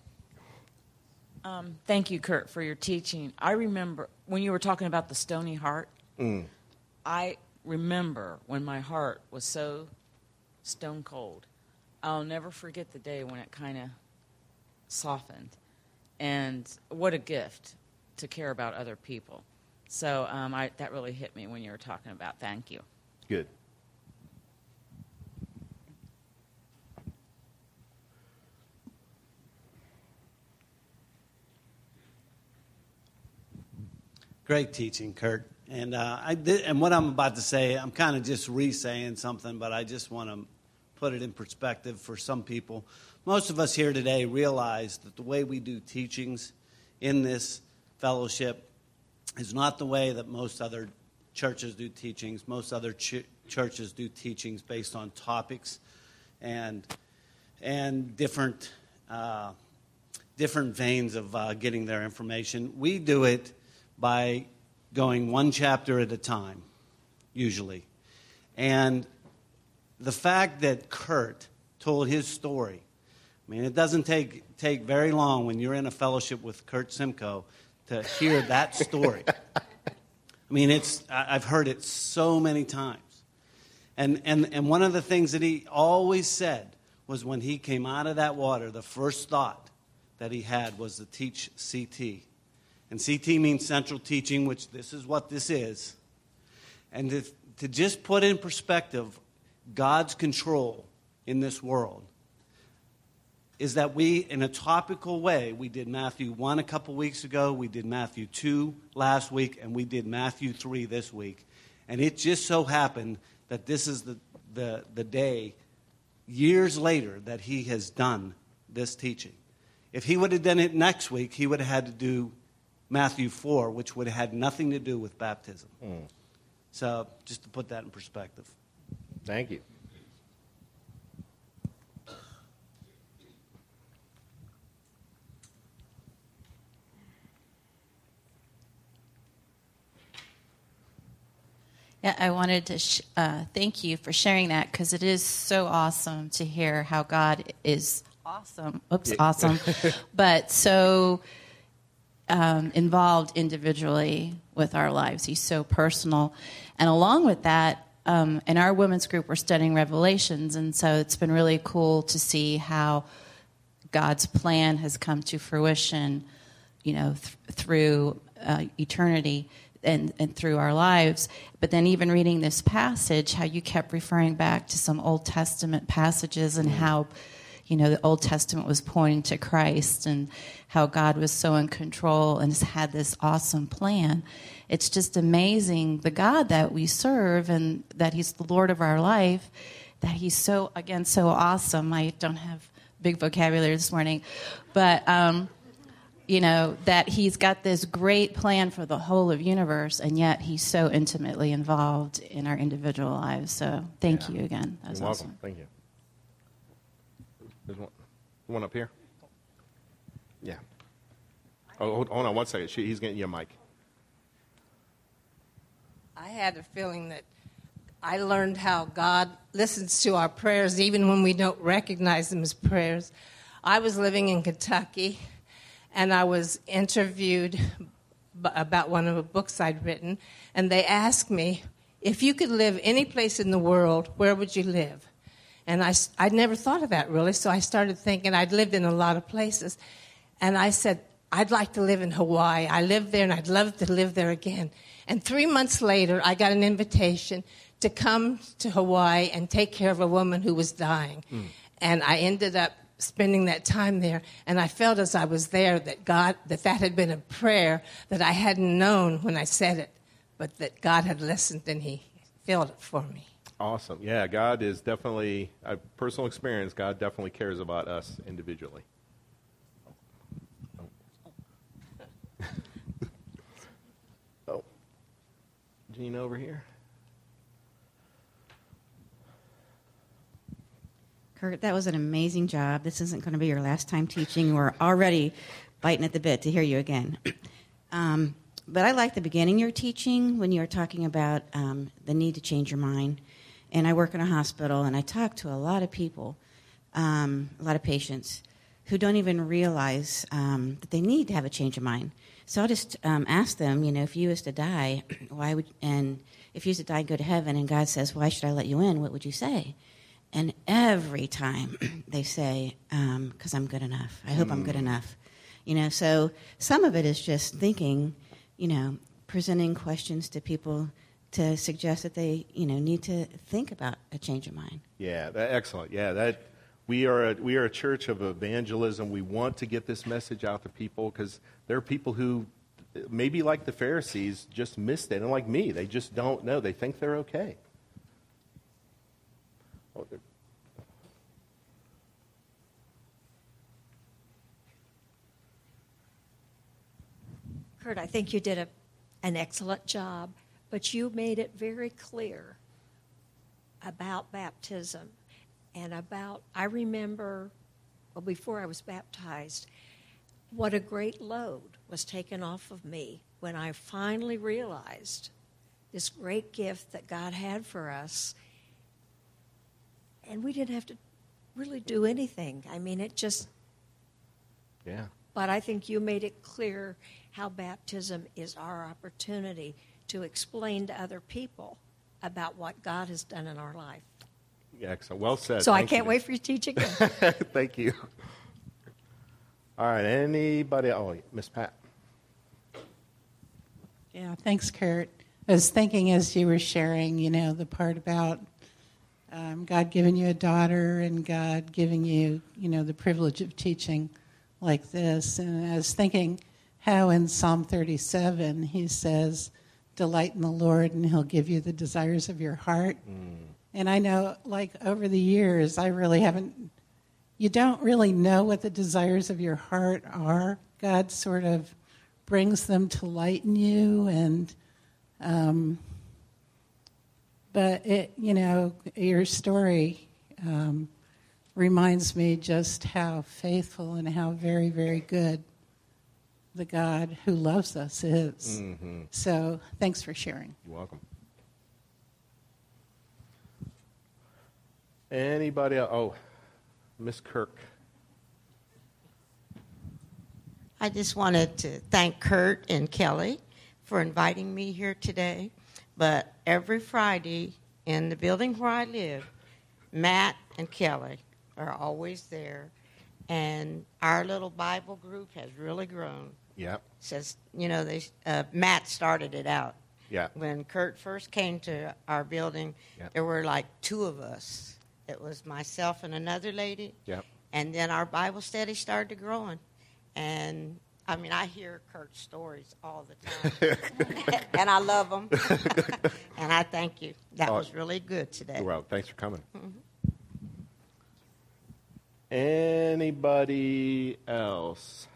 um, thank you, Kurt, for your teaching. I remember when you were talking about the stony heart, mm. I remember when my heart was so stone cold. I'll never forget the day when it kind of softened. And what a gift to care about other people. So um, I, that really hit me when you were talking about. Thank you. Good. Great teaching, Kurt. And uh, I did, and what I'm about to say, I'm kind of just re-saying something, but I just want to put it in perspective for some people. Most of us here today realize that the way we do teachings in this fellowship is not the way that most other churches do teachings. Most other ch- churches do teachings based on topics and and different uh, different veins of uh, getting their information. We do it by going one chapter at a time, usually. And the fact that Kurt told his story, I mean, it doesn't take take very long when you're in a fellowship with Kurt Simcoe to hear that story. I mean, it's I've heard it so many times. And, and, and one of the things that he always said was when he came out of that water, the first thought that he had was to teach C T. And C T means central teaching, which this is what this is. And the, to just put in perspective God's control in this world, is that we, in a topical way, we did Matthew one a couple weeks ago, we did Matthew two last week, and we did Matthew three this week. And it just so happened that this is the, the, the day, years later, that he has done this teaching. If he would have done it next week, he would have had to do Matthew four, which would have had nothing to do with baptism. Mm. So just to put that in perspective. Thank you. Yeah, I wanted to sh- uh, thank you for sharing that, because it is so awesome to hear how God is awesome. Oops, yeah. awesome. But so um, involved individually with our lives. He's so personal. And along with that, um, in our women's group, we're studying Revelations. And so it's been really cool to see how God's plan has come to fruition, you know, th- through uh, eternity. And, and through our lives. But then even reading this passage, how you kept referring back to some Old Testament passages and how, you know, the Old Testament was pointing to Christ and how God was so in control and has had this awesome plan. It's just amazing, the God that we serve and that he's the Lord of our life, that he's so, again, so awesome. I don't have big vocabulary this morning, but... Um, you know, that he's got this great plan for the whole of universe, and yet he's so intimately involved in our individual lives. So thank yeah. you again. That was You're awesome. welcome. Thank you. There's one, one up here. Yeah. Oh, hold, hold on one second. She, he's getting you a mic. I had a feeling that I learned how God listens to our prayers even when we don't recognize them as prayers. I was living in Kentucky, and I was interviewed about one of the books I'd written, and they asked me, if you could live any place in the world, where would you live? And I, I'd never thought of that, really, so I started thinking. I'd lived in a lot of places, and I said, I'd like to live in Hawaii. I lived there, and I'd love to live there again. And three months later, I got an invitation to come to Hawaii and take care of a woman who was dying. Mm. And I ended up spending that time there, and I felt as I was there that God, that that had been a prayer that I hadn't known when I said it, but that God had listened and he filled it for me. Awesome. Yeah, God is definitely, a personal experience, God definitely cares about us individually. Oh. oh. Gene over here. Kurt, that was an amazing job. This isn't going to be your last time teaching. We're already biting at the bit to hear you again. Um, but I like the beginning of your teaching when you were talking about um, the need to change your mind. And I work in a hospital, and I talk to a lot of people, um, a lot of patients, who don't even realize um, that they need to have a change of mind. So I'll just um, ask them, you know, if you was to die, why would, and if you was to die and go to heaven, and God says, why should I let you in, what would you say? And every time they say, because um, I'm good enough. I hope mm. I'm good enough. You know, so some of it is just thinking, you know, presenting questions to people to suggest that they, you know, need to think about a change of mind. Yeah, that, excellent. Yeah, that we are a, we are a church of evangelism. We want to get this message out to people because there are people who maybe like the Pharisees just missed it, and like me, they just don't know. They think they're okay. Oh, Kurt, I think you did a, an excellent job, but you made it very clear about baptism and about, I remember, well, before I was baptized, what a great load was taken off of me when I finally realized this great gift that God had for us. And we didn't have to really do anything. I mean, it just... Yeah. But I think you made it clear how baptism is our opportunity to explain to other people about what God has done in our life. Yeah, excellent. Well said. So Thank I can't you. wait for your teaching. Thank you. All right, anybody? Oh, Miss Pat. Yeah, thanks, Kurt. I was thinking as you were sharing, you know, the part about um, God giving you a daughter and God giving you, you know, the privilege of teaching like this. And I was thinking how in Psalm thirty-seven he says, delight in the Lord and he'll give you the desires of your heart. Mm. And I know, like, over the years, I really haven't, you don't really know what the desires of your heart are. God sort of brings them to light in you, and um, but it, you know, your story um, reminds me just how faithful and how very, very good the God who loves us is. Mm-hmm. So thanks for sharing. You're welcome. Anybody else? Oh, Miss Kirk. I just wanted to thank Kurt and Kelly for inviting me here today. But every Friday in the building where I live, Matt and Kelly are always there. And our little Bible group has really grown. Yeah. Says, you know, they uh, Matt started it out. Yeah. When Kurt first came to our building, yep. there were like two of us. It was myself and another lady. Yep. And then our Bible study started growing. And, I mean, I hear Kurt's stories all the time. And I love them. And I thank you. That oh, was really good today. Well, thanks for coming. Mm-hmm. Anybody else?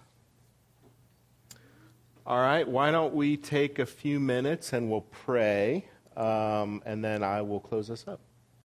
All right, why don't we take a few minutes and we'll pray, um, and then I will close this up.